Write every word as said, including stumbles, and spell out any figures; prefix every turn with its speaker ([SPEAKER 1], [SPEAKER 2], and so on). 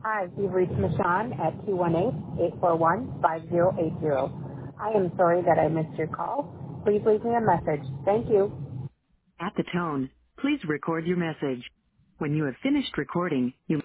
[SPEAKER 1] Hi, you've reached Michonne at two one eight, eight four one, five zero eight zero. I am sorry that I missed your call. Please leave me a message. Thank you.
[SPEAKER 2] At the tone, please record your message. When you have finished recording, you